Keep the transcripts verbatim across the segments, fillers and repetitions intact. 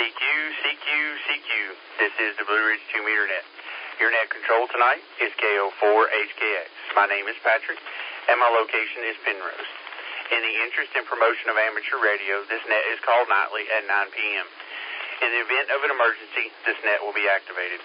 Q, C Q, C Q. This is the Blue Ridge two meter net. Your net control tonight is K O four H K X. My name is Patrick, and my location is Penrose. In the interest and promotion of amateur radio, this net is called nightly at nine p.m. In the event of an emergency, this net will be activated.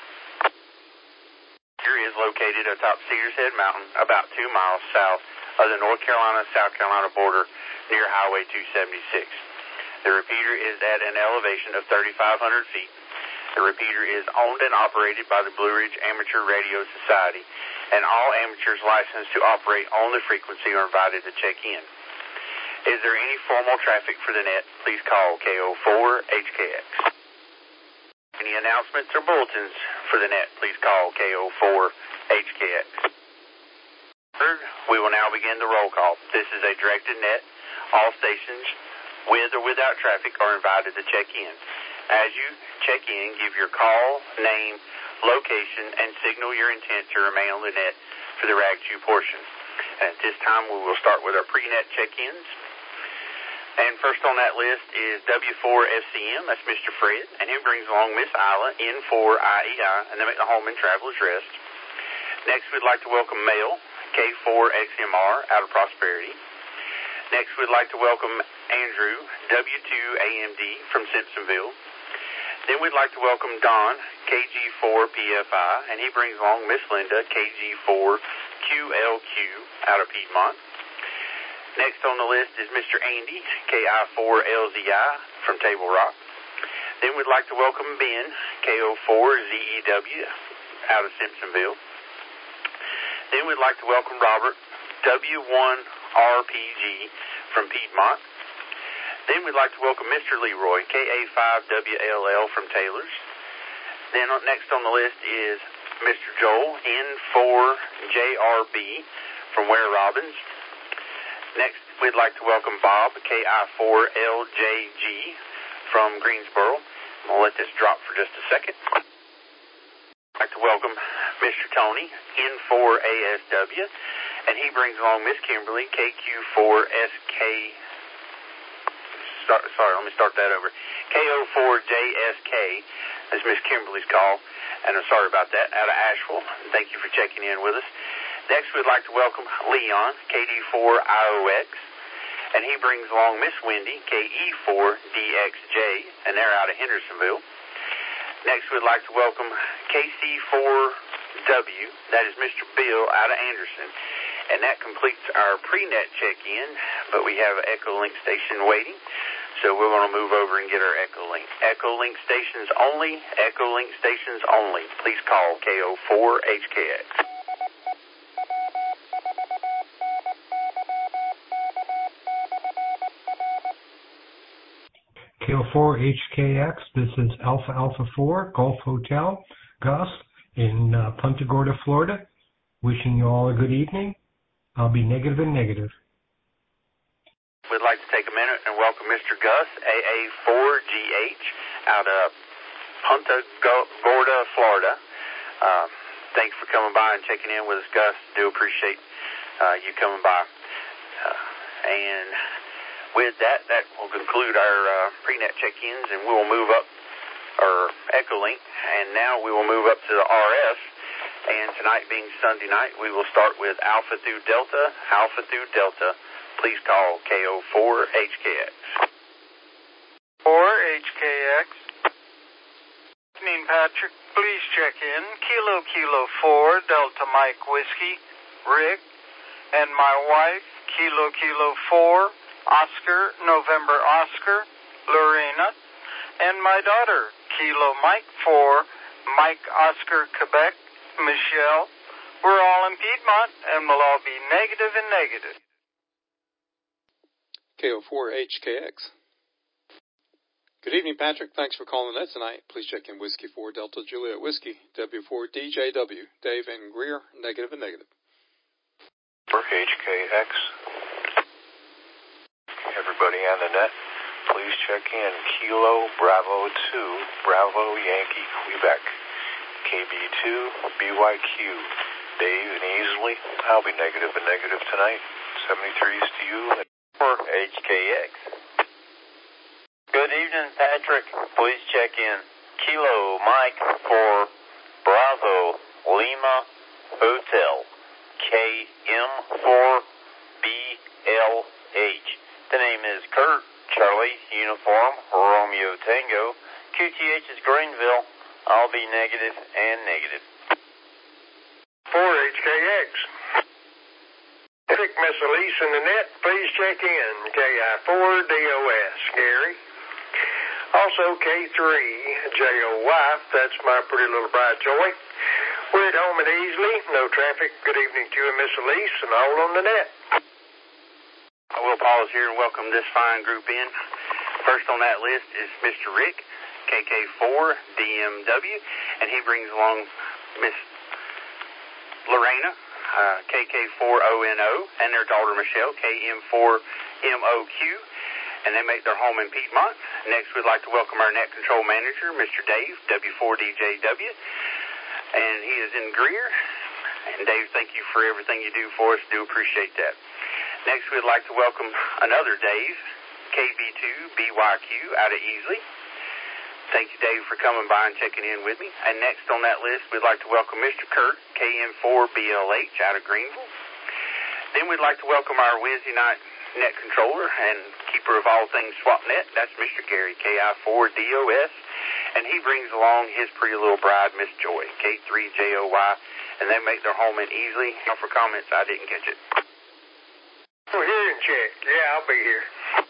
Here is located atop Cedars Head Mountain, about two miles south of the North Carolina-South Carolina border near Highway two seventy-six. The repeater is at an elevation of thirty-five hundred feet. The repeater is owned and operated by the Blue Ridge Amateur Radio Society, and all amateurs licensed to operate on the frequency are invited to check in. Is there any formal traffic for the net? Please call K O four H K X. Any announcements or bulletins for the net? Please call K O four H K X. Third, we will now begin the roll call. This is a directed net. All stations with or without traffic are invited to check in. As you check in, give your call, name, location, and signal your intent to remain on the net for the Rag two portion. And at this time, we will start with our pre-net check-ins. And first on that list is W four F C M, that's Mister Fred, and he brings along Miss Isla, N four I E I, and them at the home and traveler's rest. Next, we'd like to welcome Mail, K four X M R, out of Prosperity. Next, we'd like to welcome Andrew, W two A M D, from Simpsonville. Then we'd like to welcome Don, K G four P F I, and he brings along Miss Linda, K G four Q L Q, out of Piedmont. Next on the list is Mister Andy, K I four L Z I, from Table Rock. Then we'd like to welcome Ben, K O four Z E W, out of Simpsonville. Then we'd like to welcome Robert, W one R P G, from Piedmont. Then we'd like to welcome Mister Leroy, K A five W L L, from Taylor's. Then next on the list is Mister Joel, N four J R B, from Ware Robbins. Next, we'd like to welcome Bob, K I four L J G, from Greensboro. I'm going to let this drop for just a second. I'd like to welcome Mister Tony, N four A S W, and he brings along Miss Kimberly, K Q four S K. Start, sorry, let me start that over. K O four J S K is Miss Kimberly's call, and I'm sorry about that, out of Asheville. Thank you for checking in with us. Next, we'd like to welcome Leon, K D four I O X, and he brings along Miss Wendy, K E four D X J, and they're out of Hendersonville. Next, we'd like to welcome K C four W, that is Mister Bill, out of Anderson. And that completes our pre-net check-in, but we have an Echolink station waiting, so we're going to move over and get our Echolink. Echolink stations only, Echolink stations only. Please call K O four H K X. K O four H K X, this is Alpha Alpha four, Golf Hotel, Gus, in uh, Punta Gorda, Florida. Wishing you all a good evening. I'll be negative and negative. We'd like to take a minute and welcome Mister Gus, A A four G H, out of Punta Gorda, Florida. Uh, thanks for coming by and checking in with us, Gus. Do appreciate uh, you coming by. Uh, and with that, that will conclude our uh, pre-net check-ins, and we will move up our Echolink, and now we will move up to the R F. And tonight being Sunday night, we will start with Alpha through Delta, Alpha through Delta. Please call K O four H K X. four H K X. Evening, Patrick. Please check in. Kilo Kilo four, Delta Mike Whiskey, Rick, and my wife, Kilo Kilo four, Oscar, November Oscar, Lorena, and my daughter, Kilo Mike four, Mike Oscar Quebec, Michelle. We're all in Piedmont, and we'll all be negative and negative. K O four H K X. Good evening, Patrick. Thanks for calling in tonight. Please check in Whiskey four Delta Juliet Whiskey, W four D J W, Dave and Greer, negative and negative. For H K X. Everybody on the net, please check in Kilo Bravo two, Bravo Yankee Quebec. K B two, B Y Q, Dave and Easley. I'll be negative and negative tonight. seventy-threes to you. For H K X. Good evening, Patrick. Please check in. Kilo Mike for Bravo Lima Hotel. K M four B L H. The name is Kurt. Charlie Uniform Romeo Tango. Q T H is Greenville. I'll be negative and negative. four H K X. Pick Miss Elise in the net. Please check in. K I four D O S. Gary. Also K three J O Y. That's my pretty little bride Joy. We're at home at Easley. No traffic. Good evening to you and Miss Elise and all on the net. I will pause here and welcome this fine group in. First on that list is Mister Rick, K K four D M W, and he brings along Miss Lorena, uh, K K four O N O, and their daughter Michelle, K M four M O Q, and they make their home in Piedmont. Next, we'd like to welcome our net control manager, Mister Dave, W four D J W, and he is in Greer. And Dave, thank you for everything you do for us. Do appreciate that. Next, we'd like to welcome another Dave, K B two B Y Q out of Easley. Thank you, Dave, for coming by and checking in with me. And next on that list, we'd like to welcome Mister Kurt, K M four B L H out of Greenville. Then we'd like to welcome our Wednesday night net controller and keeper of all things SwapNet. That's Mister Gary, K I four D O S. And he brings along his pretty little bride, Miss Joy, K three J O Y. And they make their home in Easley. Now for comments, I didn't catch it. We're here and check. Yeah, I'll be here.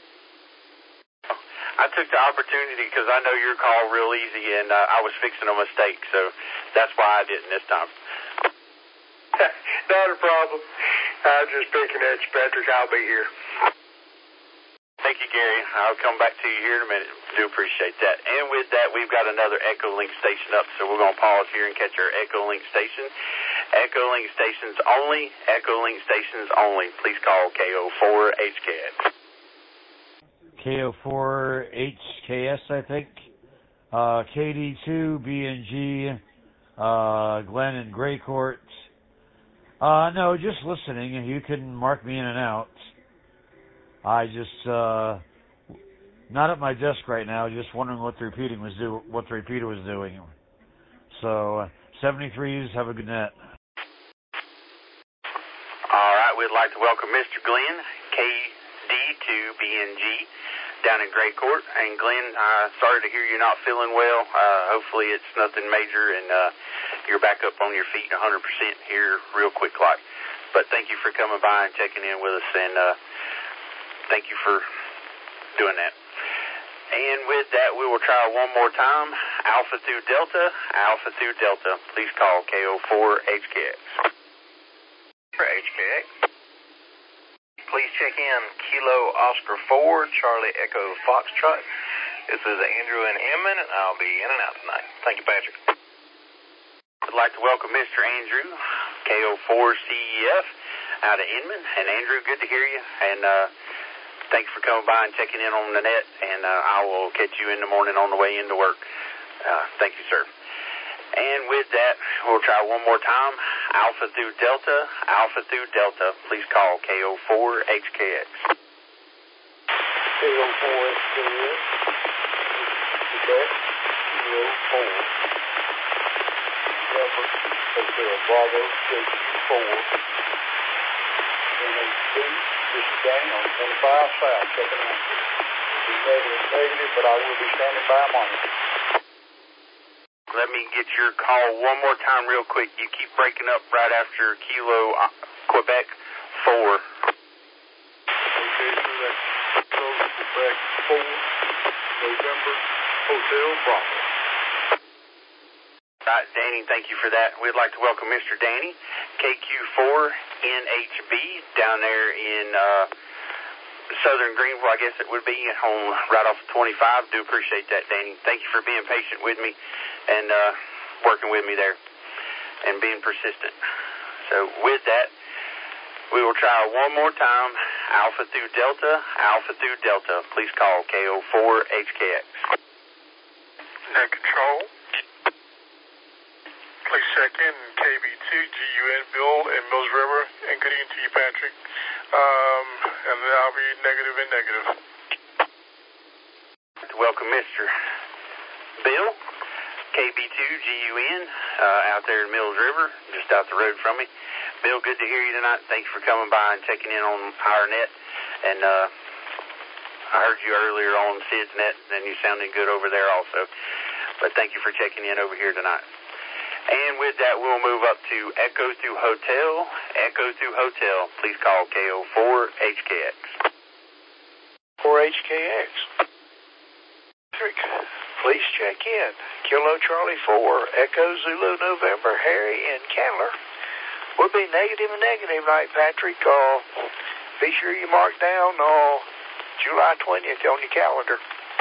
I took the opportunity because I know your call real easy, and uh, I was fixing a mistake, so that's why I didn't this time. Not a problem. I was just picking at you, Patrick. I'll be here. Thank you, Gary. I'll come back to you here in a minute. Do appreciate that. And with that, we've got another Echolink station up, so we're going to pause here and catch our Echolink station. Echolink stations only. Echolink stations only. Please call K O four H K S. K O four H K S, I think. Uh, K D two B N G, uh, Glenn and Gray Court. Uh, no, just listening. You can mark me in and out. I just, uh, not at my desk right now, just wondering what the repeating was do, what the repeater was doing. So, uh, seventy-threes, have a good net. All right, we'd like to welcome Mister Glenn, K D two B N G, down in Gray Court. And Glenn, uh, sorry to hear you're not feeling well. Uh, hopefully it's nothing major and uh, you're back up on your feet one hundred percent here real quick like. But thank you for coming by and checking in with us, and uh, thank you for doing that. And with that, we will try one more time. Alpha through Delta, Alpha through Delta. Please call K O four H K X. For H K X. Please check in Kilo Oscar four, Charlie Echo Foxtrot. This is Andrew in Inman, and I'll be in and out tonight. Thank you, Patrick. I'd like to welcome Mister Andrew, K O four C E F, out of Inman. And Andrew, good to hear you. And uh, thanks for coming by and checking in on the net. And uh, I will catch you in the morning on the way into work. Uh, thank you, sir. And with that, we'll try one more time. Alpha through Delta, Alpha through Delta. Please call K O four H K X. K O four H K X. Quebec, K O four. Number, Hotel Bravo, J four. N H two, this is Danny on twenty-five South, checking out. Be negative, negative, but I will be standing by monitor. Let me get your call one more time real quick. You keep breaking up right after Kilo uh, Quebec four. Okay, so that's Kilo Quebec four, November, Hotel Bravo. Right, Danny, thank you for that. We'd like to welcome Mister Danny, K Q four N H B, down there in uh, Southern Greenville, I guess it would be, home right off of twenty-five. Do appreciate that, Danny. Thank you for being patient with me and uh, working with me there and being persistent. So with that, we will try one more time. Alpha through Delta, Alpha through Delta. Please call K O four H K X. Net control. Please check in K B two G U N Bill and Mills River, and good evening to you, Patrick. Um, and then I'll be negative and negative. To to welcome Mister Bill, K B two G U N, uh, out there in Mills River, just out the road from me. Bill, good to hear you tonight. Thanks for coming by and checking in on our net. And uh, I heard you earlier on Sid's net, and you sounded good over there also. But thank you for checking in over here tonight. And with that, we'll move up to Echo two Hotel. Echo two Hotel, please call K O four H K X. four H K X. Please check in. Kilo Charlie four, Echo Zulu November, Harry in Candler. We'll be negative and negative night, Patrick. Uh, be sure you mark down uh, July twentieth on your calendar.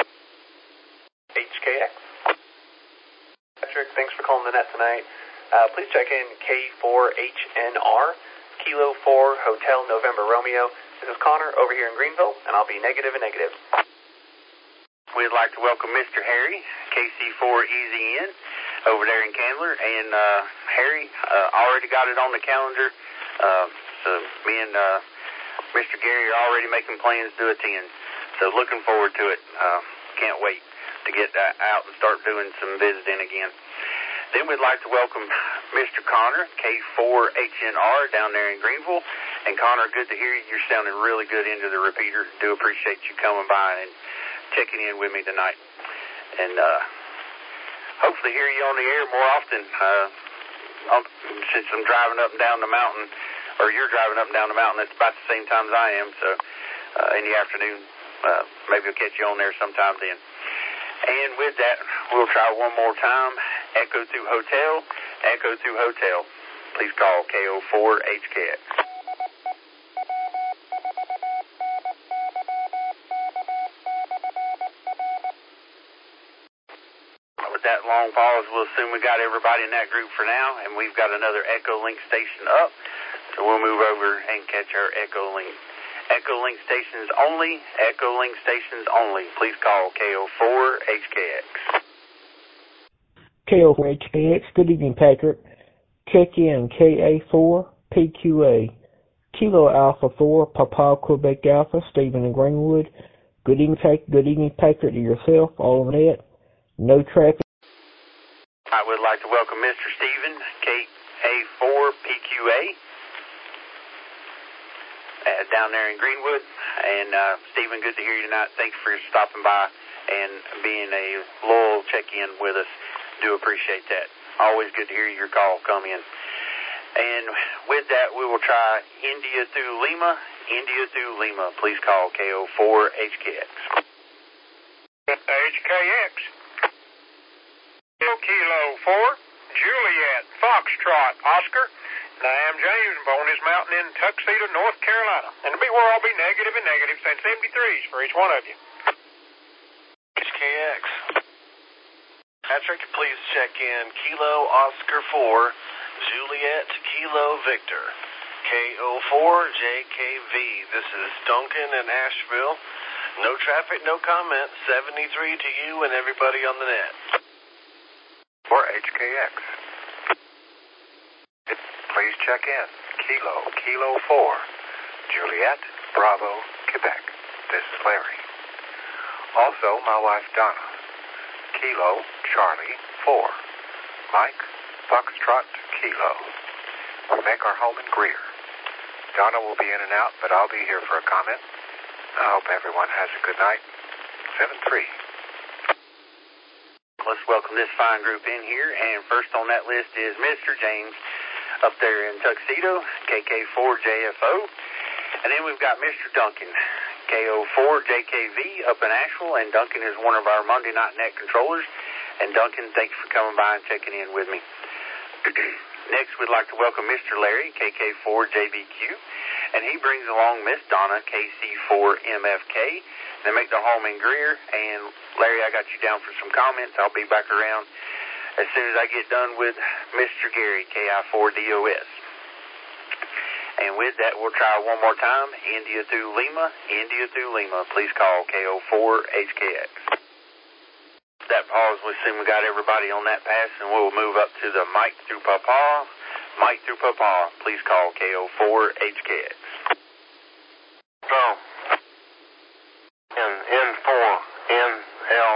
H K X. Patrick, thanks for calling the net tonight. Uh, please check in K four H N R, Kilo four Hotel November Romeo. This is Connor over here in Greenville, and I'll be negative and negative. We'd like to welcome Mister Harry, K C four Easy In, over there in Candler. And uh, Harry uh, already got it on the calendar. Uh, so me and uh, Mister Gary are already making plans to attend. So looking forward to it. Uh, can't wait to get uh, out and start doing some visiting again. Then we'd like to welcome Mister Connor, K four H N R, down there in Greenville. And Connor, good to hear you. You're sounding really good into the repeater. Do appreciate you coming by and checking in with me tonight. And uh, hopefully hear you on the air more often. Uh, since I'm driving up and down the mountain, or you're driving up and down the mountain, it's about the same time as I am. So uh, in the afternoon, uh, maybe we'll catch you on there sometime then. And with that, we'll try one more time. Echo two Hotel, Echo two Hotel. Please call K O four H K X. With that long pause, we'll assume we got everybody in that group for now, and we've got another Echo Link station up. So we'll move over and catch our Echo Link. Echo Link stations only, Echo Link stations only. Please call K O four H K X. K O four H K X, good evening, Patrick. Check in K A four P Q A. Kilo Alpha four, Papa Quebec Alpha, Stephen and Greenwood. Good evening, Patrick. Good evening, Patrick, to yourself, all on net. No traffic. I would like to welcome Mister Stephen, K A four P Q A. Uh, down there in Greenwood. And uh, Stephen, good to hear you tonight. Thanks for stopping by and being a loyal check-in with us. Do appreciate that. Always good to hear your call come in. And with that, we will try India through Lima. India through Lima. Please call K O four H K X. H K X. Kilo four, Juliet, Foxtrot, Oscar. I am James, born this mountain in Tuxedo, North Carolina. And to be where I'll be negative and negative, send seventy-threes for each one of you. H K X. Patrick, please check in Kilo Oscar four, Juliet Kilo Victor, K O four J K V. This is Duncan in Asheville. No traffic, no comment. seventy-three to you and everybody on the net. For H K X. Please check in. Kilo, Kilo four, Juliet, Bravo, Quebec. This is Larry. Also, my wife Donna. Kilo, Charlie, four, Mike, Foxtrot, Kilo. We make our home in Greer. Donna will be in and out, but I'll be here for a comment. I hope everyone has a good night. seven three. Let's welcome this fine group in here. And first on that list is Mister James, up there in Tuxedo, K K four J F O. And then we've got Mister Duncan, K O four J K V, up in Asheville. And Duncan is one of our Monday night net controllers. And Duncan, thank you for coming by and checking in with me. Next, we'd like to welcome Mister Larry, K K four J B Q. And he brings along Miss Donna, K C four M F K. They make their home in Greer. And Larry, I got you down for some comments. I'll be back around as soon as I get done with Mister Gary, K I four D O S. And with that, we'll try one more time. India through Lima, India through Lima. Please call K O four H K X. That pause, we assume we got everybody on that pass, and we'll move up to the Mike through Papa. Mike through Papa. Please call K O four H K X. So, in N four N L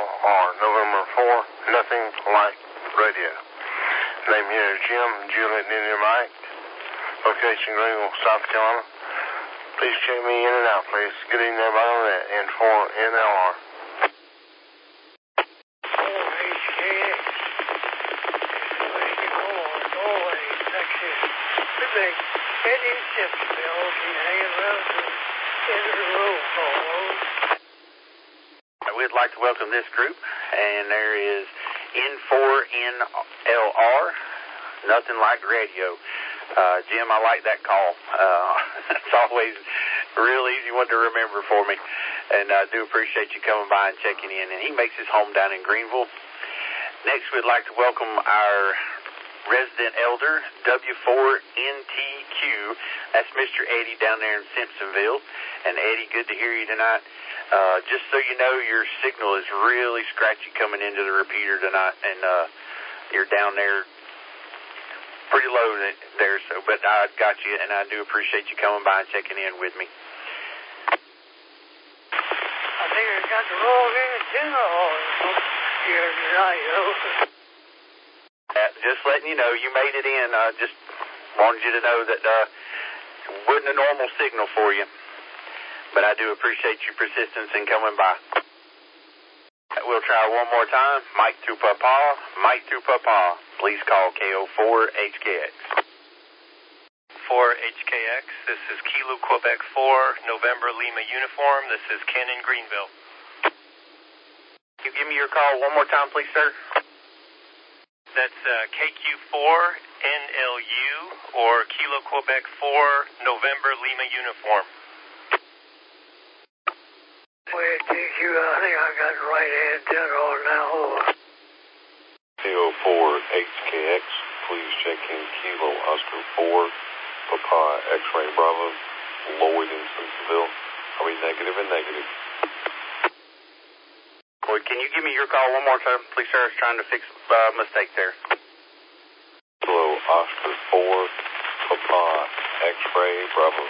four, nothing like radio. Name here is Jim, Juliet, India, Mike. Location Greenville, South Carolina. Please check me in and out, please. Good evening, everybody on that N four N L R. four H K X. Norway, Texas. Quebec, Eddie Simpsonville. She's hanging around to enter the roll call. We'd like to welcome this group, and there is N four N L R, nothing like radio. Uh, Jim, I like that call. Uh, it's always a real easy one to remember for me, and I do appreciate you coming by and checking in. And he makes his home down in Greenville. Next, we'd like to welcome our resident elder, W four N T Q. That's Mister Eddie down there in Simpsonville. And Eddie, good to hear you tonight. Uh, just so you know, your signal is really scratchy coming into the repeater tonight, and uh, you're down there pretty low there. So, but I got you, and I do appreciate you coming by and checking in with me. I think I got the wrong antenna on here tonight, though. Uh, just letting you know, you made it in. I uh, just wanted you to know that uh, it wasn't a normal signal for you. But I do appreciate your persistence in coming by. We'll try one more time. Mike to Papa, Mike to Papa. Please call K O four H K X. four H K X, this is Kilo Quebec four, November Lima Uniform. This is Ken in Greenville. Can you give me your call one more time, please, sir? That's uh, K Q four N L U or Kilo Quebec four, November Lima Uniform. Wait, K Q, I think I got the right antenna on now. K O four H K X, please check in Kilo Oscar four, Papa X-Ray Bravo, Lloyd in Simpsonville. Are we negative and negative? Lloyd, can you give me your call one more time, please, sir? I was trying to fix a uh, mistake there. Kilo Oscar four, Papa X-Ray Bravo.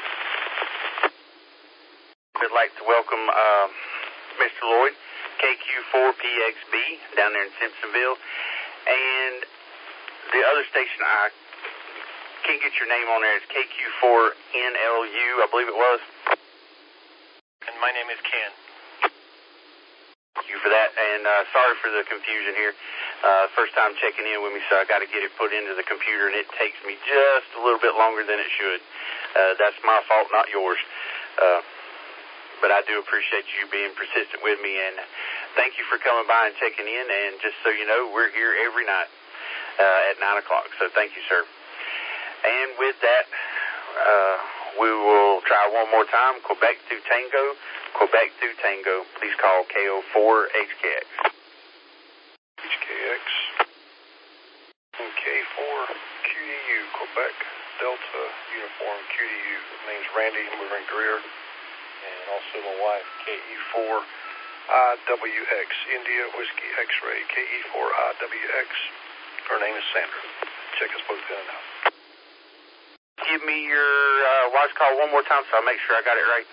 We'd like to welcome uh, Mister Lloyd, K Q four P X B, down there in Simpsonville. And the other station, I can't get your name on there, it's K Q four N L U, I believe it was. And my name is Ken. Thank you for that, and uh, sorry for the confusion here. Uh, first time checking in with me, so I got to get it put into the computer, and it takes me just a little bit longer than it should. Uh, that's my fault, not yours. Uh, But I do appreciate you being persistent with me, and thank you for coming by and checking in. And just so you know, we're here every night uh, at nine o'clock, so thank you, sir. And with that, uh, we will try one more time. Quebec to Tango, Quebec to Tango. Please call K O four H K X. H K X, K four Q D U, Quebec, Delta, Uniform, Q D U. Name's Randy, we're in Greer. And also my wife, K E four I W X, India Whiskey X-Ray, K E four I W X. Her name is Sandra. Check us both in and out. Give me your uh, wife's call one more time so I make sure I got it right.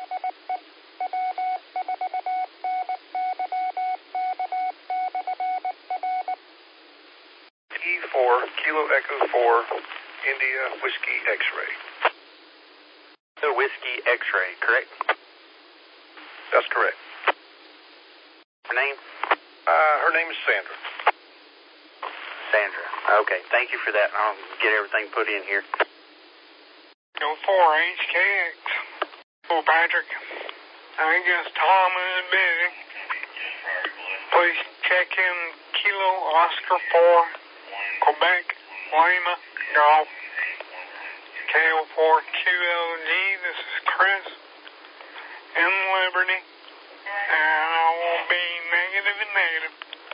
E four, Kilo Echo four, India Whiskey X-Ray. The Whiskey X-Ray, correct? That's correct. Her name? Uh, her name is Sandra. Sandra. Okay, thank you for that. I'll get everything put in here. Go four H K X. Oh, Patrick. I guess Tom is busy. Please check in Kilo Oscar four, Quebec, Lima, Golf. K O four Q L G, this is Chris in Liberty, and I will be negative and negative.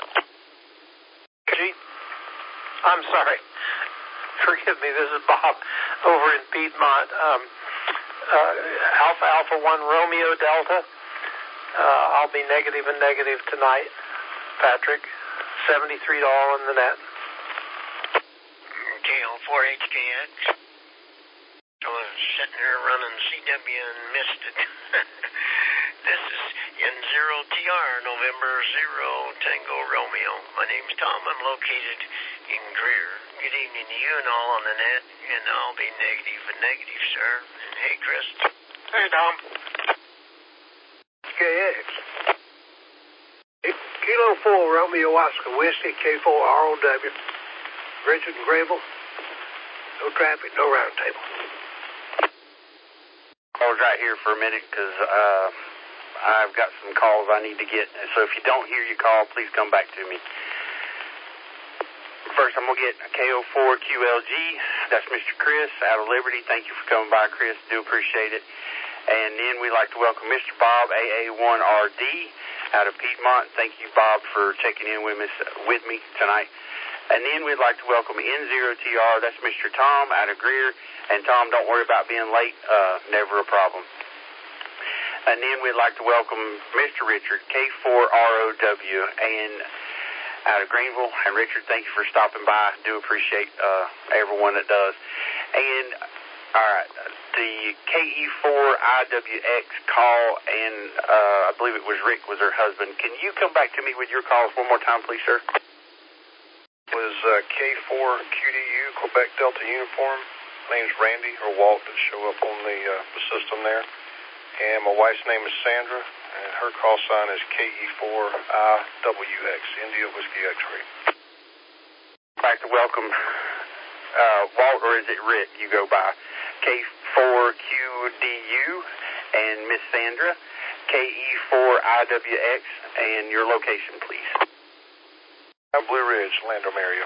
G, I'm sorry. Forgive me, this is Bob over in Piedmont. Um, uh, Alpha Alpha one Romeo Delta. Uh, I'll be negative and negative tonight. Patrick, seventy-three dollars on the net. K O four H K X. I was sitting here running C W and missed it. This is N zero T R, November zero, Tango Romeo. My name's Tom. I'm located in Greer. Good evening to you and all on the net, and I'll be negative and negative, sir. And hey, Chris. Hey, Tom. K X. Kilo four, Romeo Oscar Whiskey, K four R O W. Richard and Grable. No traffic, no round table. I was right here for a minute because uh, I've got some calls I need to get. So if you don't hear your call, please come back to me. First, I'm going to get K O four Q L G. That's Mister Chris out of Liberty. Thank you for coming by, Chris. Do appreciate it. And then we'd like to welcome Mister Bob, A A one R D, out of Piedmont. Thank you, Bob, for checking in with, us, with me tonight. And then we'd like to welcome N zero T R. That's Mister Tom out of Greer. And Tom, don't worry about being late. Uh, never a problem. And then we'd like to welcome Mister Richard, K four R O W, and out of Greenville. And Richard, thank you for stopping by. I do appreciate uh, everyone that does. And, all right, the K E four I W X call, and uh, I believe it was Rick, was her husband. Can you come back to me with your calls one more time, please, sir? Was uh, K four Q D U, Quebec Delta Uniform. My name's Randy, or Walt, that show up on the, uh, the system there. And my wife's name is Sandra, and her call sign is K E four I W X, India Whiskey X-ray. I'd like to welcome uh, Walt, or is it Rick you go by? K four Q D U and Miss Sandra, K E four I W X, and your location, please. Blue Ridge, Landrum area.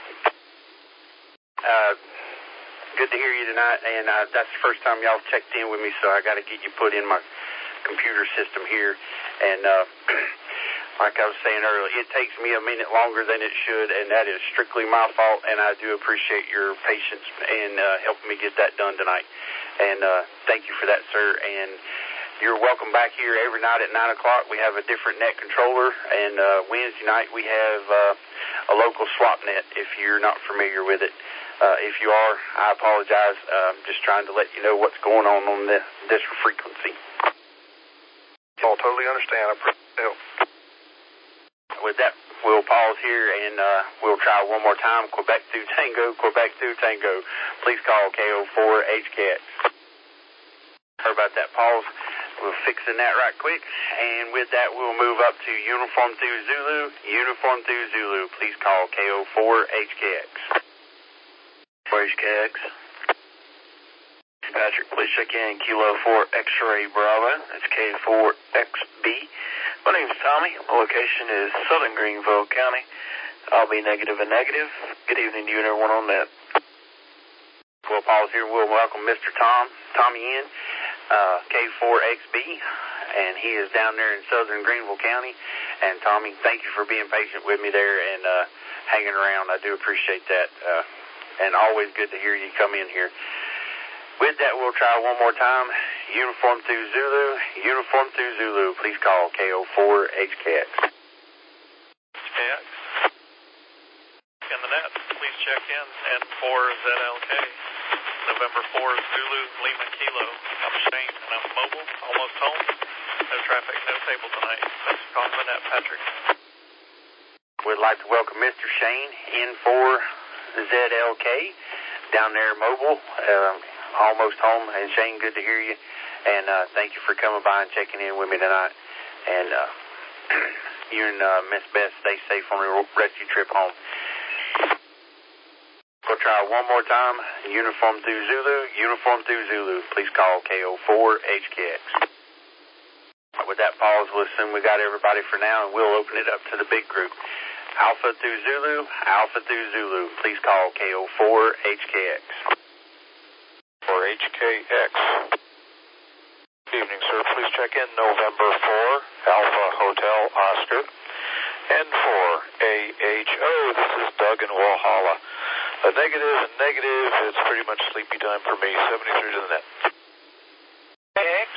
Uh, good to hear you tonight, and uh, that's the first time y'all checked in with me, so I got to get you put in my computer system here. And uh, like I was saying earlier, it takes me a minute longer than it should, and that is strictly my fault, and I do appreciate your patience in uh, helping me get that done tonight. And uh, thank you for that, sir. And you're welcome back here every night at nine o'clock. We have a different net controller, and uh, Wednesday night we have uh, a local swap net if you're not familiar with it. Uh, if you are, I apologize. Uh, I'm just trying to let you know what's going on on the, this frequency. I'll totally understand. I appreciate the help. With that, we'll pause here, and uh, we'll try one more time. Quebec through Tango, Quebec through Tango. Please call K O four H K X. Sorry about that pause. We're fixing that right quick. And with that, we'll move up to Uniform through Zulu. Uniform through Zulu. Please call K O four H K X. four H K X. Patrick, please check in. Kilo four X-ray Bravo. That's K four X B. My name's Tommy. My location is Southern Greenville County. I'll be negative and negative. Good evening to you and everyone on that. We'll pause here. We'll welcome Mister Tom, Tommy in, uh, K four X B, and he is down there in Southern Greenville County. And Tommy, thank you for being patient with me there and uh, hanging around. I do appreciate that. Uh, and always good to hear you come in here. With that, we'll try one more time. Uniform through Zulu. Uniform through Zulu. Please call K O four H K X. H K X. In the net, please check in. N four Z L K. November four Zulu Lima Kilo. I'm Shane, and I'm mobile, almost home. No traffic, no table tonight. Thanks for calling the net, Patrick. We'd like to welcome Mister Shane, N four Z L K, down there mobile. Uh, almost home. And Shane, good to hear you. And uh, thank you for coming by and checking in with me tonight. And uh, you and uh, Miss Beth, stay safe on your rescue trip home. We'll try one more time. Uniform through Zulu. Uniform through Zulu. Please call K O four H K X. With that pause, we'll assume we got everybody for now, and we'll open it up to the big group. Alpha through Zulu. Alpha through Zulu. Please call K O four H K X. For H K X. Good evening, sir. Please check in November four, Alpha Hotel Oscar. N four A H O. This is Doug in Walhalla. A negative and negative. It's pretty much sleepy time for me. seventy-three to the net. X.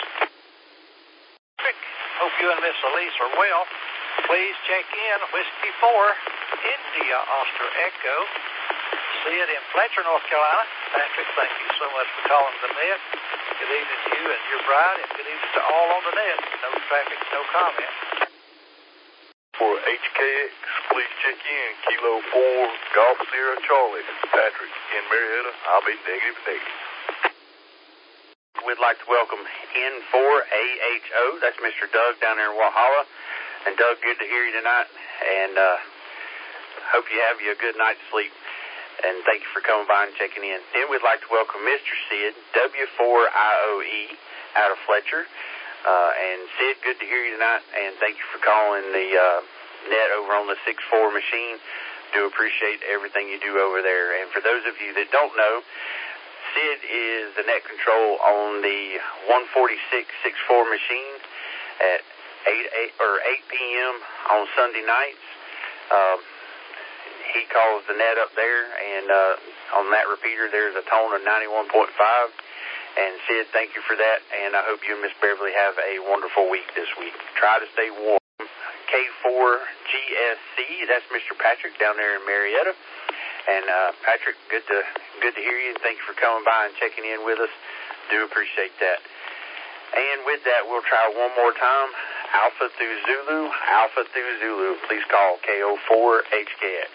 Hope you and Miss Elise are well. Please check in. Whiskey four, India Oscar Echo. Sid in Fletcher, North Carolina. Patrick, thank you so much for calling the net. Good evening to you and your bride, and good evening to all on the net. No traffic, no comment. For H K X, please check in. Kilo four, Golf Sierra Charlie. Patrick in Marietta. I'll be negative negative. We'd like to welcome N four A H O. That's Mister Doug down there in Walhalla. And Doug, good to hear you tonight. And uh, hope you have you a good night's sleep. And thank you for coming by and checking in. Then we'd like to welcome Mister Sid, W four I O E, out of Fletcher. Uh, and Sid, good to hear you tonight. And thank you for calling the uh, net over on the six four machine. Do appreciate everything you do over there. And for those of you that don't know, Sid is the net control on the one forty-six six four machine at eight, eight or eight p.m. on Sunday nights. Uh, he calls the net up there, and uh, on that repeater there's a tone of ninety-one point five. And Sid, thank you for that, and I hope you and Miss Beverly have a wonderful week this week. Try to stay warm. K four G S C, that's Mister Patrick down there in Marietta. And uh, Patrick, good to good to hear you, and thank you for coming by and checking in with us. Do appreciate that. And with that, we'll try one more time. Alpha through Zulu, Alpha through Zulu. Please call K O four H K X.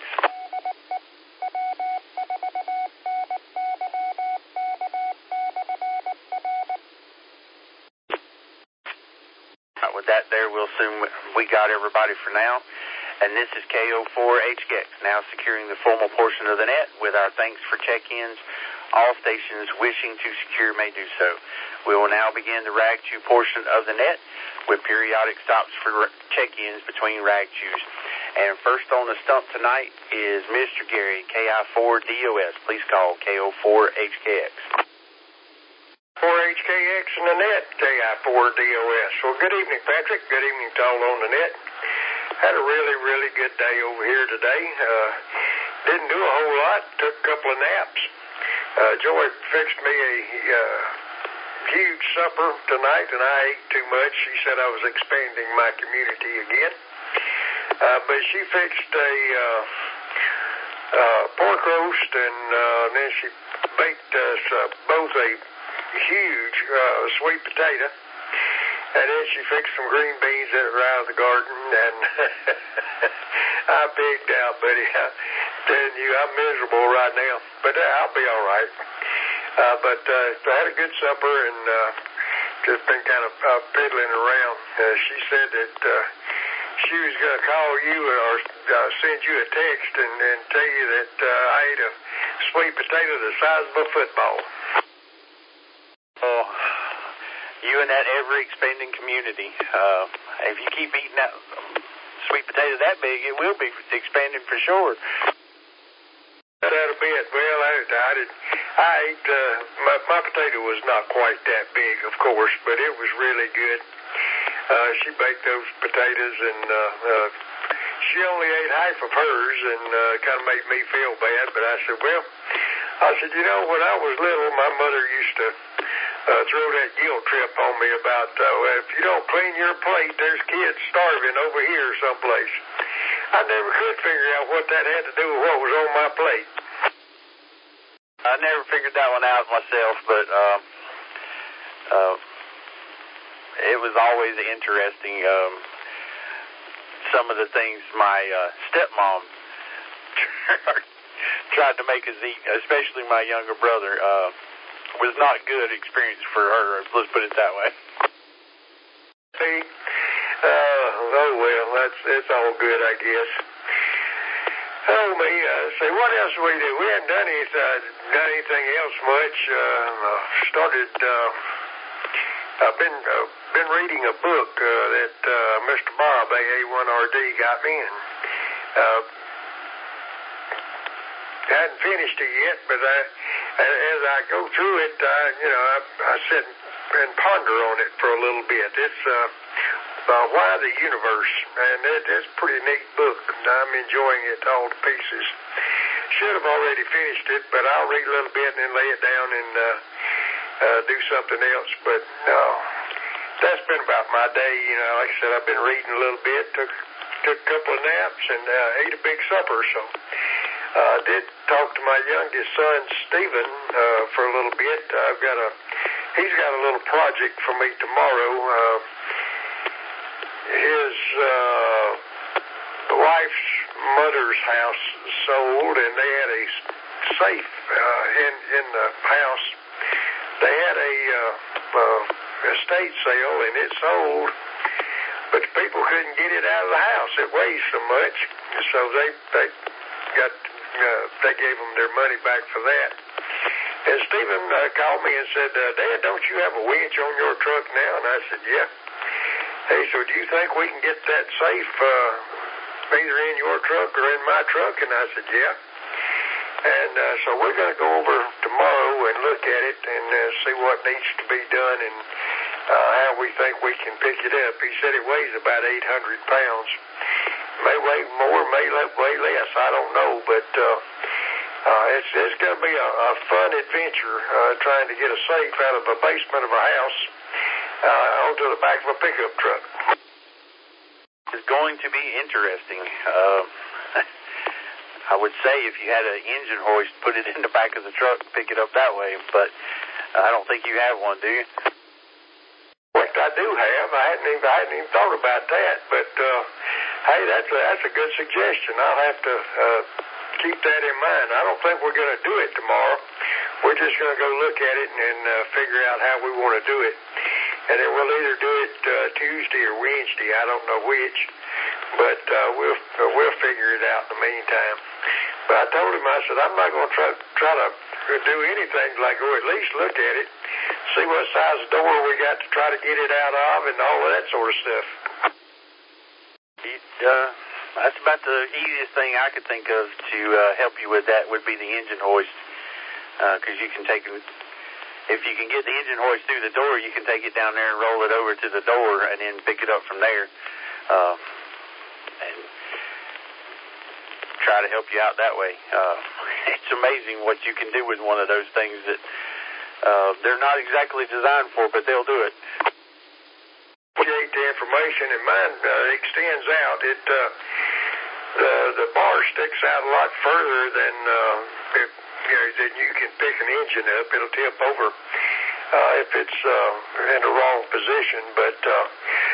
With that there, we'll assume we got everybody for now. And this is K O four H K X, now securing the formal portion of the net with our thanks for check-ins. All stations wishing to secure may do so. We will now begin the rag chew portion of the net with periodic stops for check-ins between rag chews. And first on the stump tonight is Mister Gary, K I four D O S. Please call K O four H K X. four H K X in the net, K I four D O S. Well, good evening, Patrick. Good evening to all on the net. Had a really, really good day over here today. Uh, didn't do a whole lot. Took a couple of naps. Uh, Joy fixed me a uh, huge supper tonight, and I ate too much. She said I was expanding my community again. Uh, but she fixed a uh, uh, pork roast, and uh, then she baked us uh, both a huge uh, sweet potato, and then she fixed some green beans that were out of the garden, and I pigged out, buddy. I'm telling you, I'm miserable right now, but uh, I'll be all right. Uh, but uh, I had a good supper, and uh, just been kind of uh, piddling around. Uh, she said that uh, she was going to call you or uh, send you a text and, and tell you that uh, I ate a sweet potato the size of a football. Oh, you and that ever-expanding community. Uh, if you keep eating that sweet potato that big, it will be expanding for sure. That'll be it. Well, I, I did. I ate. Uh, my, my potato was not quite that big, of course, but it was really good. Uh, she baked those potatoes, and uh, uh, she only ate half of hers, and uh, kind of made me feel bad. But I said, well, I said, you know, when I was little, my mother used to uh, throw that guilt trip on me about, uh, well, if you don't clean your plate, there's kids starving over here someplace. I never could figure out what that had to do with what was on my plate. I never figured that one out myself, but uh, uh, it was always interesting. Um, some of the things my uh, stepmom tried to make us eat, especially my younger brother, uh, was not good experience for her. Let's put it that way. See, uh, oh well, that's that's all good, I guess. Oh me, uh, say what else we do? We haven't done anything, uh, done anything else much. Uh, started. Uh, I've been uh, been reading a book uh, that uh, Mister Bob A A one R D got me, and uh, hadn't finished it yet. But I, as I go through it, I, you know, I, I sit and ponder on it for a little bit. It's uh, uh, Why the Universe, and it, it's a pretty neat book. I'm enjoying it all to pieces. Should have already finished it, but I'll read a little bit and then lay it down and uh, uh, do something else. But no, that's been about my day. You know, like I said, I've been reading a little bit, took took a couple of naps, and uh, ate a big supper. So Uh, did talk to my youngest son, Stephen, uh, for a little bit. I've got a, he's got a little project for me tomorrow. Uh, his uh, wife's mother's house sold, and they had a safe uh, in in the house. They had a uh, uh, estate sale, and it sold, but the people couldn't get it out of the house. It weighs so much, so they they got. Uh, they gave them their money back for that. And Stephen uh, called me and said, uh, Dad, don't you have a winch on your truck now? And I said, yeah. Hey, so do you think we can get that safe uh, either in your truck or in my truck? And I said, yeah. And uh, so we're going to go over tomorrow and look at it and uh, see what needs to be done and uh, how we think we can pick it up. He said it weighs about eight hundred pounds. May weigh more, may weigh less, I don't know, but uh, uh, it's, it's going to be a, a fun adventure uh, trying to get a safe out of the basement of a house uh, onto the back of a pickup truck. It's going to be interesting. Uh, I would say if you had an engine hoist, put it in the back of the truck and pick it up that way, but I don't think you have one, do you? What I do have, I hadn't even, I hadn't even thought about that, but uh, hey, that's a, that's a good suggestion. I'll have to uh, keep that in mind. I don't think we're going to do it tomorrow. We're just going to go look at it and, and uh, figure out how we want to do it. And then we'll either do it uh, Tuesday or Wednesday. I don't know which, but uh, we'll uh, we'll figure it out in the meantime. But I told him, I said, I'm not going to try try to do anything like go at least look at it, see what size door we got to try to get it out of, and all of that sort of stuff. It, uh, that's about the easiest thing I could think of to uh, help you with that would be the engine hoist, because uh, you can take it. If you can get the engine hoist through the door, you can take it down there and roll it over to the door and then pick it up from there uh, and try to help you out that way. Uh, it's amazing what you can do with one of those things that uh, they're not exactly designed for, but they'll do it. Appreciate the information, and mine uh, extends out. It uh, the the bar sticks out a lot further than uh, it, you know, than you can pick an engine up. It'll tip over uh, if it's uh, in the wrong position. But uh,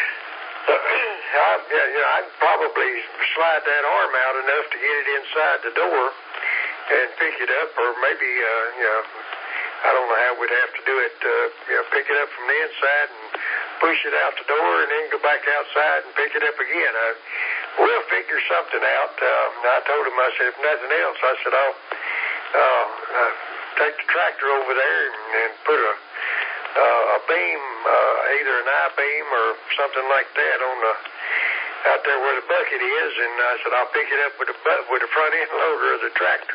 I, yeah, you know, I'd probably slide that arm out enough to get it inside the door and pick it up, or maybe uh, you know, I don't know how we'd have to do it. Uh, you know, pick it up from the inside and push it out the door, and then go back outside and pick it up again. Uh, we'll figure something out. Uh, I told him, I said, if nothing else, I said, I'll uh, uh, take the tractor over there and, and put a uh, a beam, uh, either an I-beam or something like that on the out there where the bucket is, and I said, I'll pick it up with the with the front end loader of the tractor.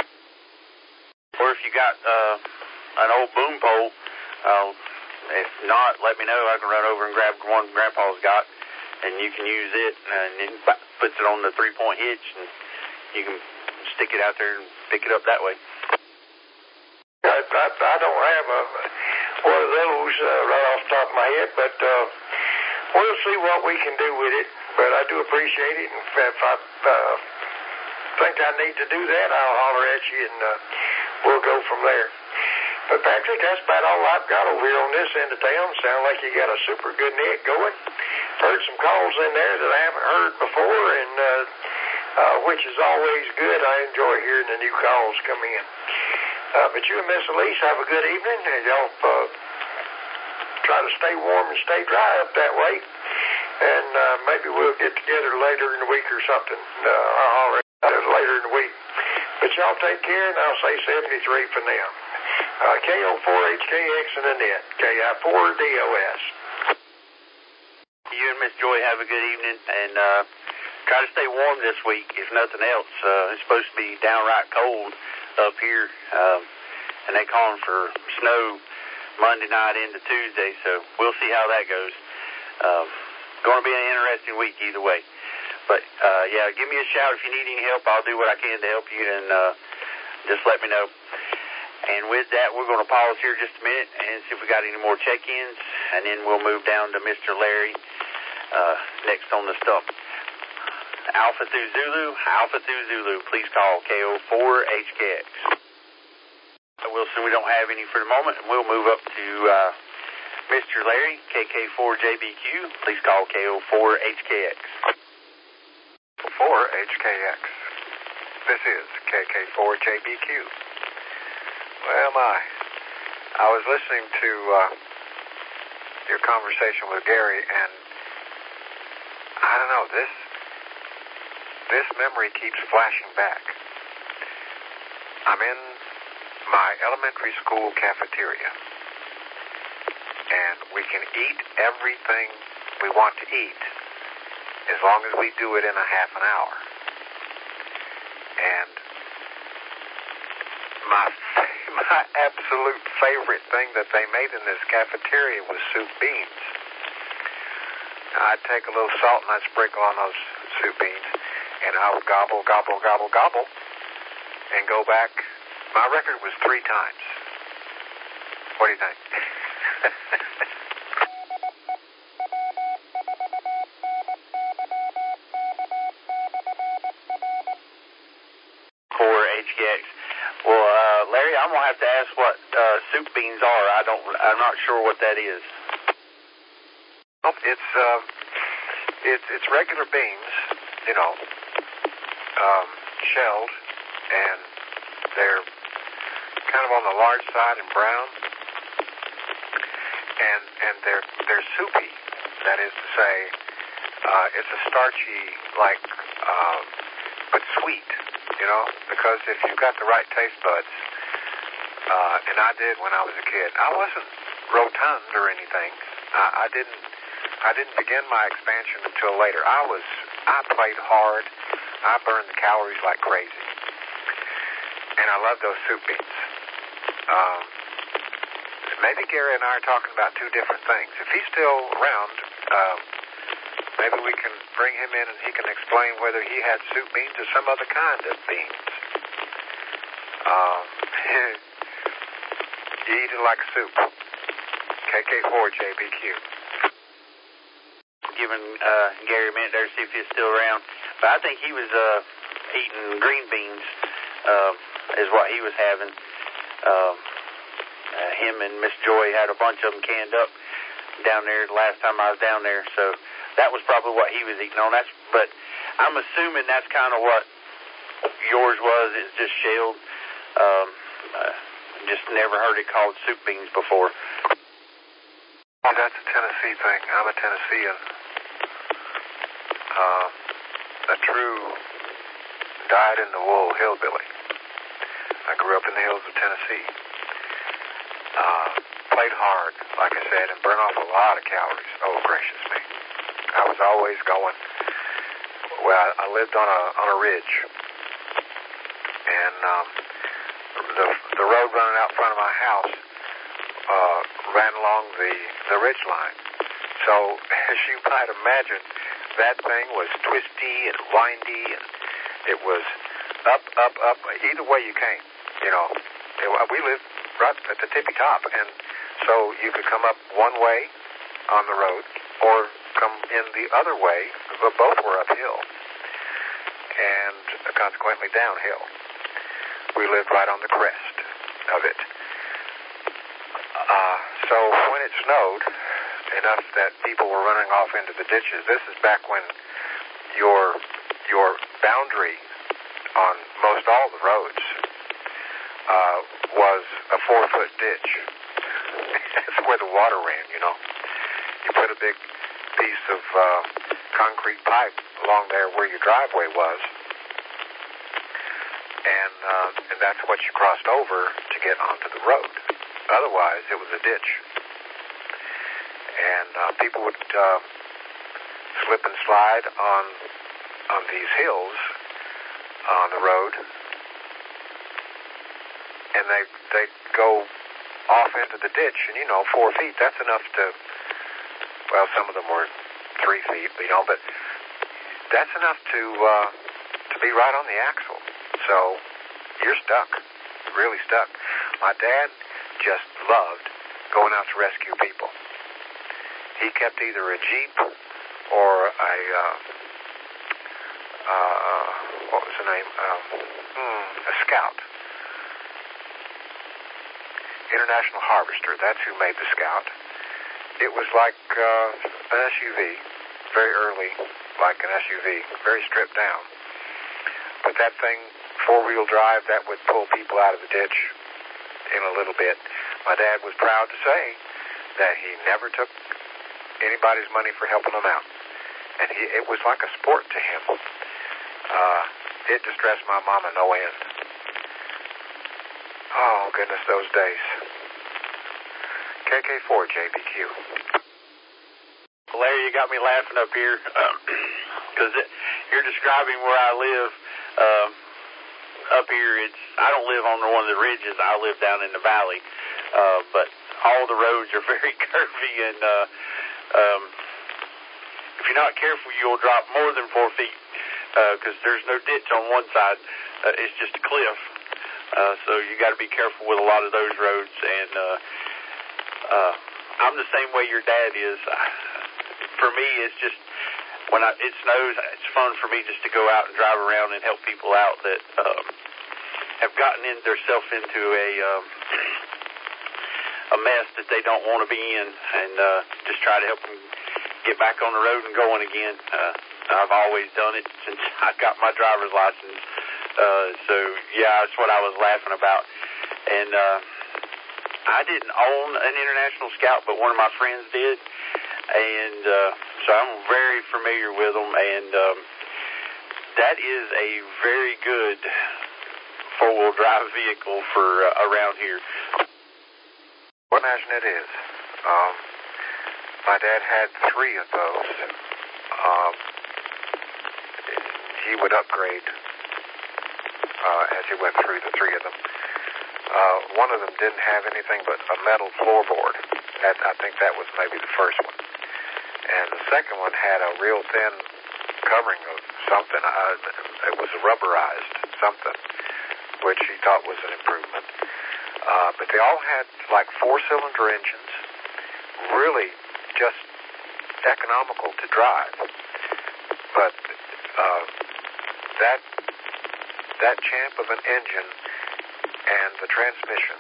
Or if you got uh, an old boom pole, uh, if not, let me know. I can run over and grab one Grandpa's got, and you can use it, and it puts it on the three-point hitch, and you can stick it out there and pick it up that way. I, I, I don't have a, one of those uh, right off the top of my head, but uh, we'll see what we can do with it. But I do appreciate it, and if I uh, think I need to do that, I'll holler at you, and uh, we'll go from there. But Patrick, that's about all I've got over here on this end of town. Sound like you got a super good net going. Heard some calls in there that I haven't heard before, and uh, uh, which is always good. I enjoy hearing the new calls come in. Uh, but you and Miss Elise have a good evening, and y'all uh, try to stay warm and stay dry up that way. And uh, maybe we'll get together later in the week or something. Uh, I'll uh, later in the week. But y'all take care, and I'll say seventy-three for now. Uh, K O four H K X in the net. K I four D O S. You and Miss Joy have a good evening, and uh, try to stay warm this week, if nothing else. Uh, it's supposed to be downright cold up here, um, and they're calling for snow Monday night into Tuesday, so we'll see how that goes. Um, going to be an interesting week either way. But, uh, yeah, give me a shout if you need any help. I'll do what I can to help you, and uh, just let me know. And with that, we're going to pause here just a minute and see if we got any more check-ins, and then we'll move down to Mister Larry uh, next on the stump. Alpha through Zulu, Alpha through Zulu. Please call K O four H K X. Wilson, we don't have any for the moment. We'll move up to uh, Mister Larry, K K four J B Q. Please call K O four H K X. four H K X. This is K K four J B Q. Well, my, I was listening to uh, your conversation with Gary, and I don't know, this this memory keeps flashing back. I'm in my elementary school cafeteria, and we can eat everything we want to eat as long as we do it in a half an hour. And my my absolute favorite thing that they made in this cafeteria was soup beans. I'd take a little salt and I'd sprinkle on those soup beans, and I would gobble, gobble, gobble, gobble, and go back. My record was three times. What do you think? four H K X. Well, uh, Larry, I'm gonna have to ask what uh, soup beans are. I don't. I'm not sure what that is. Oh, it's uh, it's it's regular beans, you know, um, shelled, and they're kind of on the large side and brown, and and they're they're soupy. That is to say, uh, it's a starchy, like, uh, but sweet, you know, because if you've got the right taste buds, uh, and I did when I was a kid. I wasn't rotund or anything. I, I didn't I didn't begin my expansion until later. I was I played hard. I burned the calories like crazy, and I love those soup beans. Um, maybe Gary and I are talking about two different things. If he's still around, um, maybe we can bring him in and he can explain whether he had soup beans or some other kind of beans. Um, you eat it like soup. K K four J B Q. Giving uh, Gary a minute there to see if he's still around. But I think he was uh, eating green beans uh, is what he was having. Um, uh, him and Miss Joy had a bunch of them canned up down there the last time I was down there. So that was probably what he was eating on. That's, but I'm assuming that's kind of what yours was. It's just shelled. Um, uh, just never heard it called soup beans before. Oh, that's a Tennessee thing. I'm a Tennessean. Uh, a true dyed-in-the-wool hillbilly. I grew up in the hills of Tennessee. Uh, played hard, like I said, and burned off a lot of calories. Oh, gracious me. I was always going. Well, I lived on a on a ridge, and um, the the road running out front of my house uh, ran along the the ridge line. So, as you might imagine, that thing was twisty and windy, and it was up, up, up. Either way you came, you know. It, we lived right at the tippy top, and so you could come up one way on the road or come in the other way, but both were uphill and consequently downhill. We lived right on the crest of it. Uh, so when it snowed enough that people were running off into the ditches, this is back when your your boundary on most all the roads uh, was a four-foot ditch. That's where the water ran, you know. You put a big piece of uh, concrete pipe along there where your driveway was, and uh, and that's what you crossed over to get onto the road. Otherwise, it was a ditch. And uh, people would uh, slip and slide on on these hills on the road, and they they go off into the ditch, and you know, four feet, that's enough to, well, some of them were three feet, you know, but that's enough to uh, to be right on the axle. So you're stuck, really stuck. My dad just loved going out to rescue people. He kept either a Jeep or a uh, uh, what was the name? Um, hmm, a Scout. International Harvester. That's who made the Scout. It was like uh, an S U V, very early, like an S U V, very stripped down. But that thing, four-wheel drive, that would pull people out of the ditch in a little bit. My dad was proud to say that he never took anybody's money for helping him out. And he, it was like a sport to him. Uh, it distressed my mama no end. Oh, goodness, those days. K K four J B Q. Larry, you got me laughing up here because um, you're describing where I live. Um, up here, it's I don't live on one of the ridges. I live down in the valley. Uh, but all the roads are very curvy, and uh, um, if you're not careful, you'll drop more than four feet because uh, there's no ditch on one side. Uh, it's just a cliff. Uh, so you got to be careful with a lot of those roads. And uh, uh, I'm the same way your dad is. For me, it's just when I, it snows, it's fun for me just to go out and drive around and help people out that um, have gotten in themselves into a um, a mess that they don't want to be in, and uh, just try to help them get back on the road and going again. Uh, I've always done it since I got my driver's license. Uh, so, yeah, that's what I was laughing about. And uh, I didn't own an International Scout, but one of my friends did. And uh, so I'm very familiar with them. And um, that is a very good four-wheel drive vehicle for uh, around here. Well, imagine it is. Um, my dad had three of those. Um, he would upgrade Uh, as he went through the three of them. Uh, one of them didn't have anything but a metal floorboard. That, I think that was maybe the first one. And the second one had a real thin covering of something. Uh, it was rubberized something, which he thought was an improvement. Uh, but they all had like four-cylinder engines, really just economical to drive. But uh, that That champ of an engine and the transmission,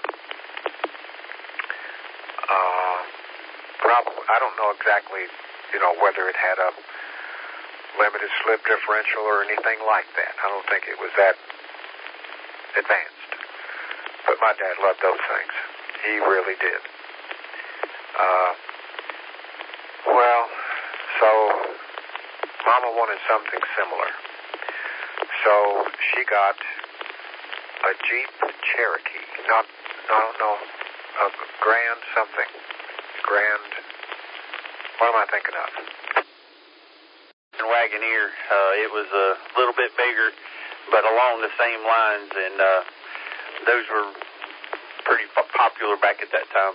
uh, probably, I don't know exactly, you know, whether it had a limited slip differential or anything like that. I don't think it was that advanced. But my dad loved those things. He really did. Uh, well, so Mama wanted something similar. So she got a Jeep Cherokee, not, no, no, a Grand something. Grand, what am I thinking of? Wagoneer. Uh, it was a little bit bigger, but along the same lines, and uh, those were pretty popular back at that time.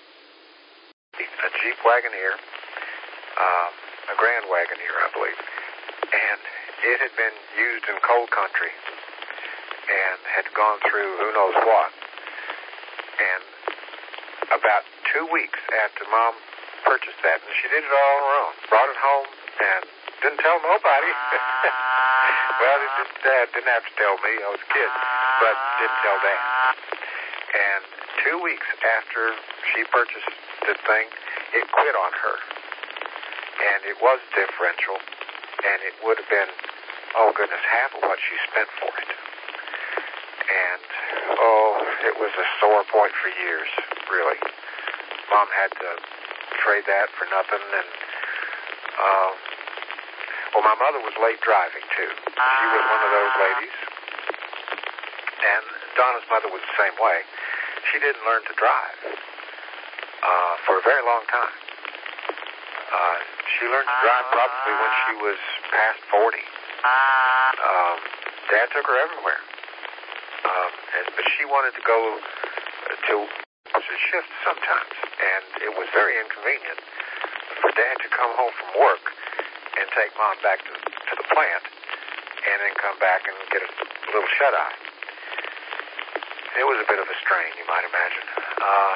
A Jeep Wagoneer, uh, a Grand Wagoneer, I believe, and it had been used in coal country and had gone through who knows what. And about two weeks after Mom purchased that, and she did it all on her own, brought it home and didn't tell nobody. Well, it didn't, Dad didn't have to tell me. I was a kid, but didn't tell Dad. And two weeks after she purchased the thing, it quit on her. And it was differential, and it would have been, oh goodness, half of what she spent for it. And, oh, it was a sore point for years, really. Mom had to trade that for nothing, and, uh, well, my mother was late driving, too. She was one of those ladies, and Donna's mother was the same way. She didn't learn to drive uh, for a very long time. Uh, she learned to drive probably when she was past forty. Um, Dad took her everywhere. Um, and, but she wanted to go to shifts sometimes, and it was very inconvenient for Dad to come home from work and take Mom back to, to the plant and then come back and get a little shut-eye. It was a bit of a strain, you might imagine. Uh,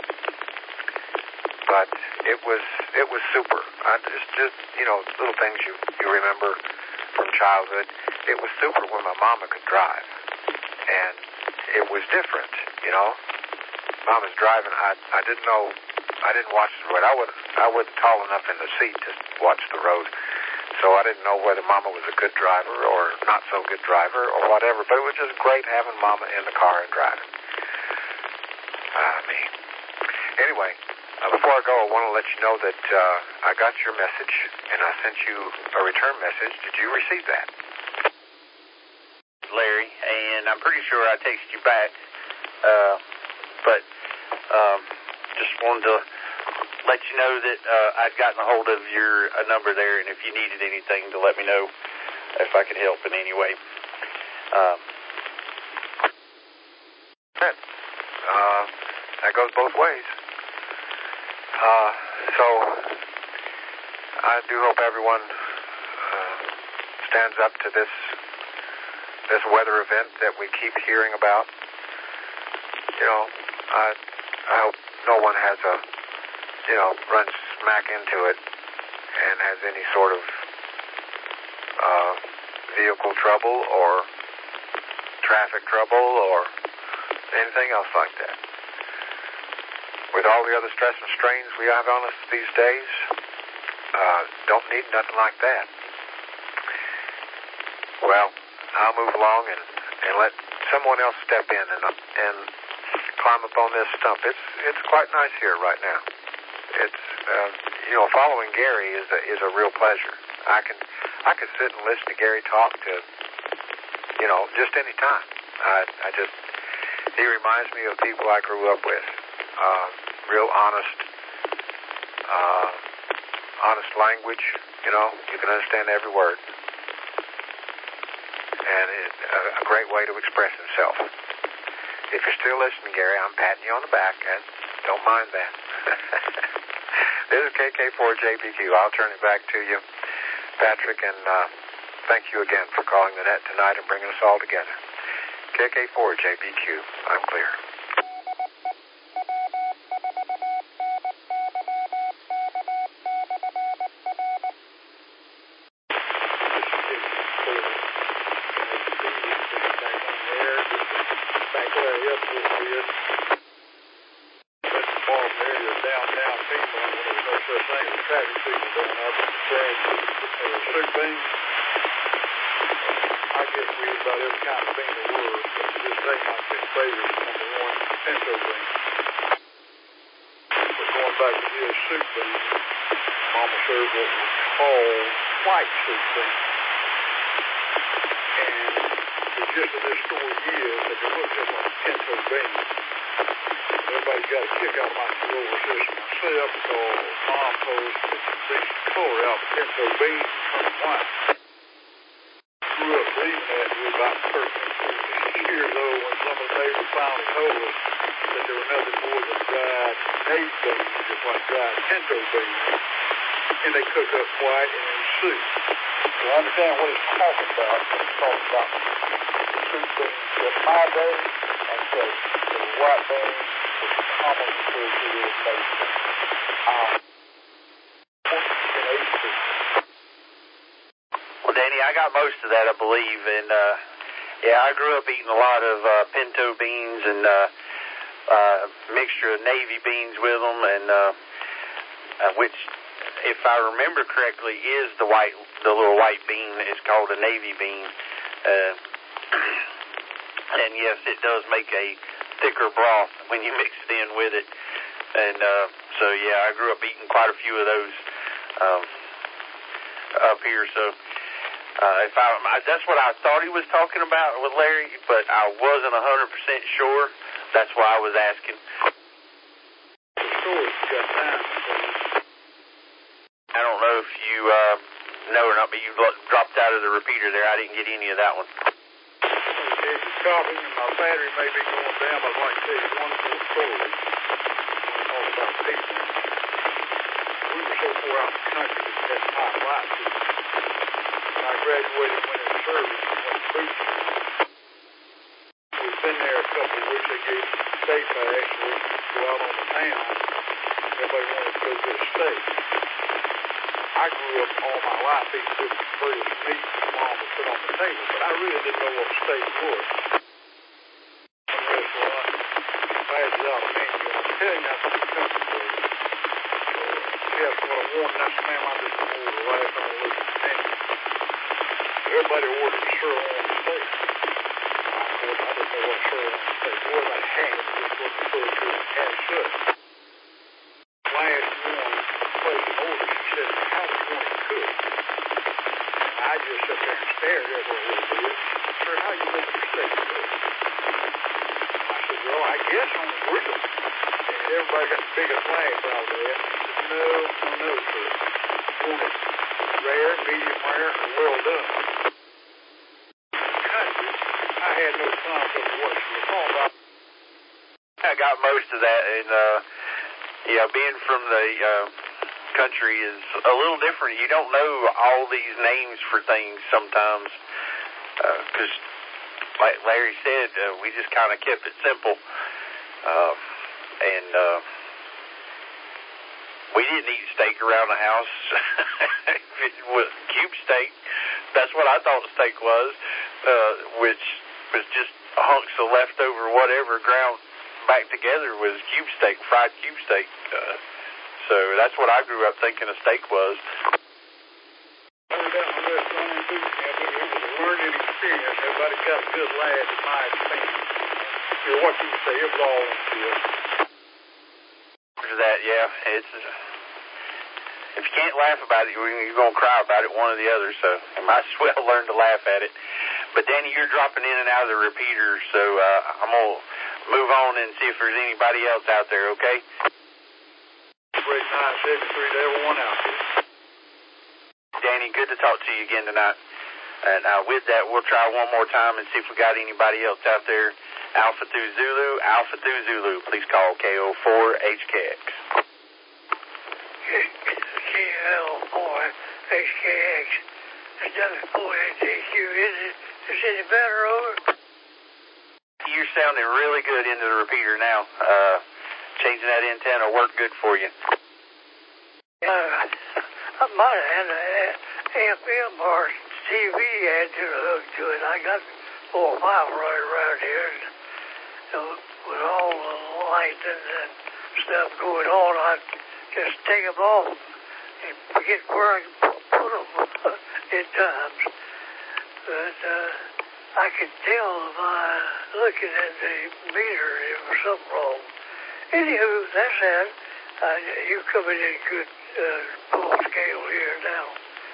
but it was it was super. I just, just, you know, little things you, you remember from childhood, it was super when my mama could drive. And it was different, you know. Mama's driving, I I didn't know, I didn't watch the road. I, would, I wasn't tall enough in the seat to watch the road. So I didn't know whether Mama was a good driver or not so good driver or whatever. But it was just great having Mama in the car and driving. Ah, me. Anyway, uh, before I go, I want to let you know that uh, I got your message, and I sent you a return message. Did you receive that? Larry, and I'm pretty sure I texted you back, uh, but um, just wanted to let you know that uh, I'd gotten a hold of your uh, number there, and if you needed anything, to let me know if I could help in any way. Um, uh, that goes both ways. Uh, so I do hope everyone uh, stands up to this this weather event that we keep hearing about. You know, I I hope no one has a you know, runs smack into it and has any sort of uh, vehicle trouble or traffic trouble or anything else like that. With all the other stress and strains we have on us these days, uh, don't need nothing like that. Well, I'll move along and, and let someone else step in and, and climb up on this stump. It's, it's quite nice here right now. It's uh, you know, following Gary is a, is a real pleasure. I can I can sit and listen to Gary talk to you know just any time. I I just he reminds me of people I grew up with. Uh, real honest, uh, honest language. You know, you can understand every word, and it, a, a great way to express himself. If you're still listening, Gary, I'm patting you on the back, and don't mind that. This is K K four J B Q. I'll turn it back to you, Patrick, and uh, thank you again for calling the net tonight and bringing us all together. K K four J B Q. I'm clear. Well, Danny, I got most of that, I believe, and uh, yeah, I grew up eating a lot of uh, pinto beans and uh, uh, mixture of navy beans with them, and uh, uh, which, if I remember correctly, is the white, the little white bean is called a navy bean, uh, and yes, it does make a thicker broth when you mix it in with it, and uh, so yeah, I grew up eating quite a few of those um, up here, so. Uh, if I, I, that's what I thought he was talking about with Larry, but I wasn't one hundred percent sure. That's why I was asking. I don't know if you uh, know or not, but you dropped out of the repeater there. I didn't get any of that one. Okay, it's coughing, and my battery may be going down, but I'd like to tell you one more story. Talk about people. We were so far out in the country that we had high lights. I graduated and went in service and went to boot camp. We've been there a couple of weeks. They gave us a state pass so we could go out on the town. Everybody wanted to go to the state. I grew up all my life eating different various meats my mom would put on the table, but I really didn't know what steak was. Unless, well, I passed it out a menu. I'm telling you, that's the country food. Yes, what I wanted, that's ma'am, I just ordered the last time I looked at the menu. Everybody ordered a sirloin steak. I thought I didn't know what sirloin steak was. I had it, just what referred to as as such. Last one, place an order, she said, how do you want it cooked? And I just sat there and stared at her a little bit. Sir, how you want your steak cooked? I said, well, I guess on the grill. And everybody got the biggest laugh out of that. He said, no, no, no, sir. Want it rare, medium rare, or well done. Country, I had no concept of what she was talking about. I got most of that, and uh, yeah, being from the uh, country is a little different. You don't know all these names for things sometimes, because, uh, like Larry said, uh, we just kind of kept it simple, uh, and uh, we didn't eat steak around the house. It was cube steak. That's what I thought steak was, uh, which was just hunks of leftover whatever ground back together was cube steak, fried cube steak. Uh, so that's what I grew up thinking a steak was. I was down the restaurant in boot camp, and it was a learning experience. Everybody got a good laugh at my expense. You know, what you say, it was all on field. After that, yeah, it's... If you can't laugh about it, you're going to cry about it, one or the other, so you might as well learn to laugh at it. But, Danny, you're dropping in and out of the repeater, so uh, I'm going to move on and see if there's anybody else out there, okay? Great nine seventy-three to everyone out there. Danny, good to talk to you again tonight. And uh, with that, we'll try one more time and see if we got anybody else out there. Alpha through Zulu, Alpha through Zulu. Please call K O four H K X. K L four H K X. It's W four H Q. Is it? Is it better over? You're sounding really good into the repeater now. Uh, changing that antenna will work good for you. Uh, I might have had an F M or T V antenna hooked to it. I got four or five right around here. And, uh, with all the lightning and stuff going on, I just take them off and forget where I put them at times. But uh, I could tell by looking at the meter there was something wrong. Anywho, that's that. Uh, you coming in good uh, full scale here now.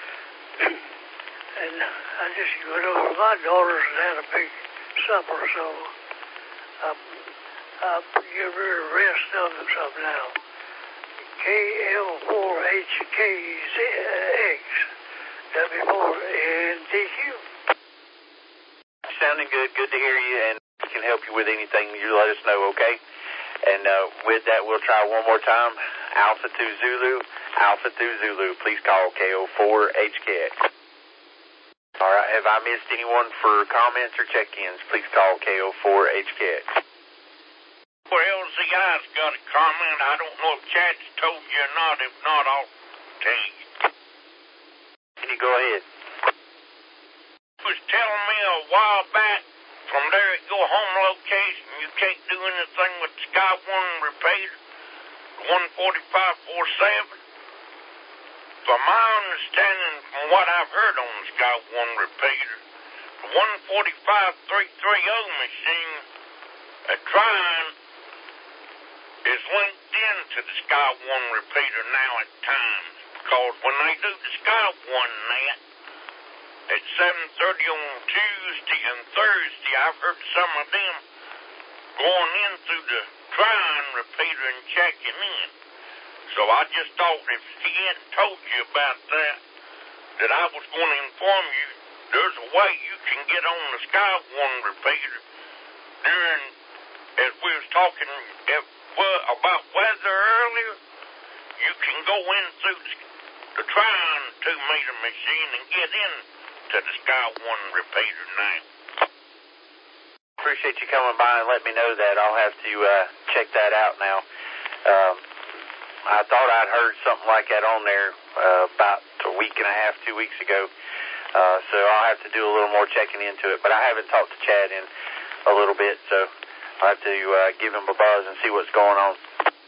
And I just went over to my daughters and had a big supper, so I'm, I'm getting rid of the rest of them some now. K L four H K X, W four N T Q. Sounding good. Good to hear you, and we can help you with anything. You let us know, okay? And uh, with that, we'll try one more time. Alpha two Zulu, Alpha two Zulu. Please call K O four H K X. All right. Have I missed anyone for comments or check-ins? Please call K O four H K X. Well, L Z I's got a comment. I don't know if Chad's told you or not. If not, I'll tell you. Can you go ahead? He was telling me a while back from there at your home location, you can't do anything with the Sky One repeater, one forty-five forty-seven. From my understanding, from what I've heard on the Sky One repeater, the one forty-five three thirty machine at Trine is linked into the Sky One repeater now at times, because when they do the Sky One net at seven thirty on Tuesday and Thursday, I've heard some of them going in through the Trine repeater and checking in. So I just thought if he hadn't told you about that, that I was going to inform you there's a way you can get on the Sky One repeater during, as we was talking if, well, about weather earlier, you can go in through the, the Trine two-meter machine and get in to the Sky One repeater now. Appreciate you coming by and let me know that. I'll have to uh, check that out now. Um, I thought I'd heard something like that on there uh, about a week and a half, two weeks ago. Uh, so I'll have to do a little more checking into it. But I haven't talked to Chad in a little bit, so I'll have to uh, give him a buzz and see what's going on.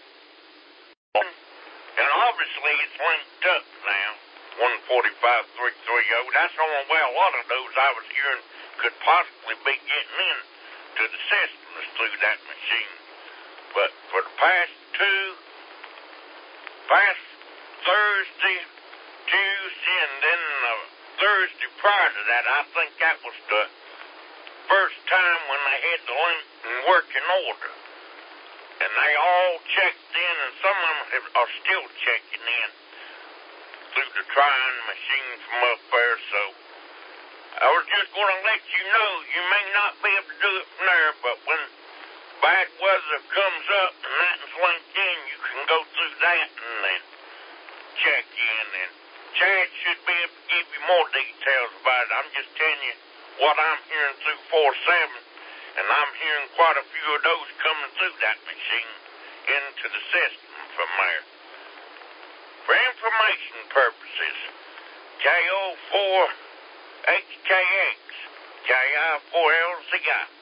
And obviously it's linked up now, one forty-five three thirty. That's the only way a lot of those I was hearing could possibly be getting in to the system is through that machine. But for the past two, past Thursday, Tuesday, and then uh, Thursday prior to that, I think that was the first time when they had the link in working order. And they all checked in, and some of them have, are still checking in through the trying machine from up there. So I was just going to let you know, you may not be able to do it from there, but when bad weather comes up and nothing's linked in, you can go through that and then check in. And Chad should be able to give you more details about it. I'm just telling you what I'm hearing through four seven, and I'm hearing quite a few of those coming through that machine into the system from there. For information purposes, K O four H K X, K I four L Z I.